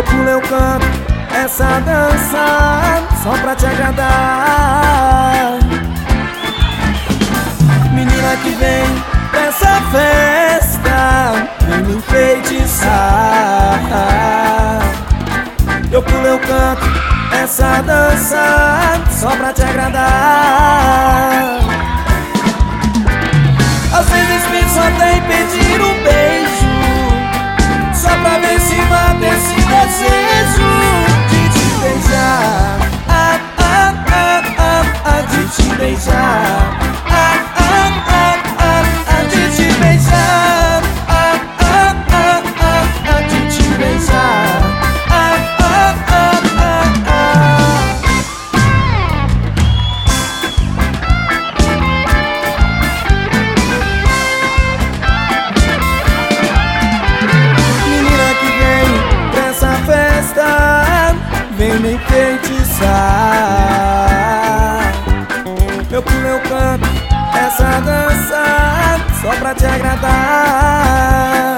Eu pulo, eu canto essa dança só pra te agradar. Menina que vem pra essa festa, vem me enfeitiçar. Eu pulo, eu canto essa dança só pra te agradar. Às vezes penso até em pedir um beijo, só pra ver se mata esse desejo de te beijar, de te beijar, de te beijar, de te beijar. Vem me enfeitiçar. Eu pulo, eu canto essa dança só pra te agradar.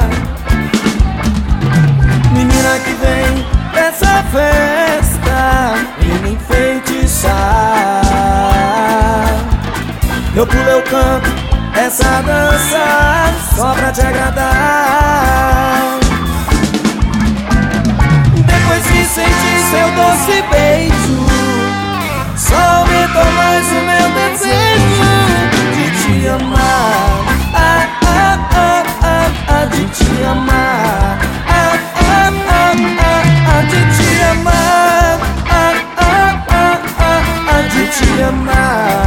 Menina que vem dessa festa, vem me enfeitiçar. Eu pulo, eu canto essa dança só pra te agradar. Depois que senti seu doce beijo, só aumentou mais o meu desejo de te amar, de te amar, de te amar, de te amar.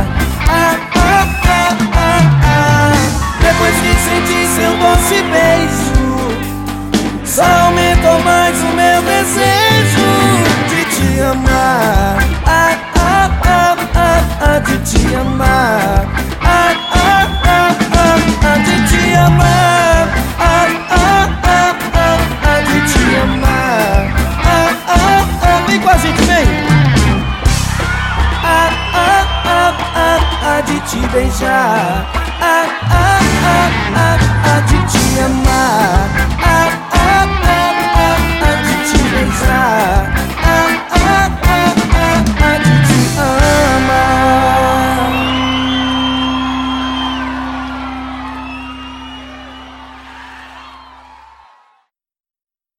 Depois que senti seu doce beijo, só aumentou mais o meu desejo de te amar, de te amar.